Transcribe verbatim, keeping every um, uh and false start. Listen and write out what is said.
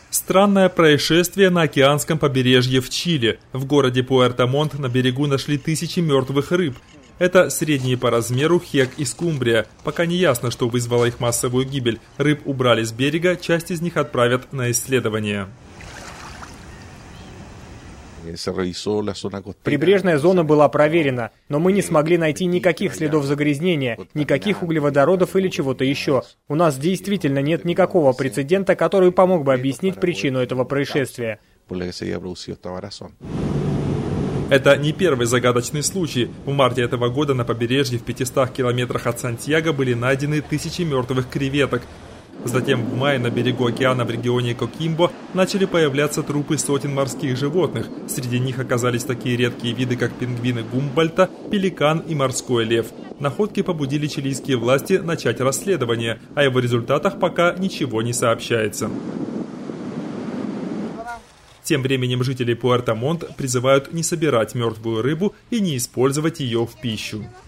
Странное происшествие на океанском побережье в Чили. В городе Пуэрто-Монт на берегу нашли тысячи мертвых рыб. Это средние по размеру хек и скумбрия. Пока не ясно, что вызвало их массовую гибель. Рыб убрали с берега, часть из них отправят на исследование. Прибрежная зона была проверена, но мы не смогли найти никаких следов загрязнения, никаких углеводородов или чего-то еще. У нас действительно нет никакого прецедента, который помог бы объяснить причину этого происшествия. Это не первый загадочный случай. В марте этого года на побережье в пятистах километрах от Сантьяго были найдены тысячи мертвых креветок. Затем в мае на берегу океана в регионе Кокимбо начали появляться трупы сотен морских животных. Среди них оказались такие редкие виды, как пингвины Гумбольдта, пеликан и морской лев. Находки побудили чилийские власти начать расследование, а его результатах пока ничего не сообщается. Тем временем жители Пуэрто-Монт призывают не собирать мертвую рыбу и не использовать ее в пищу.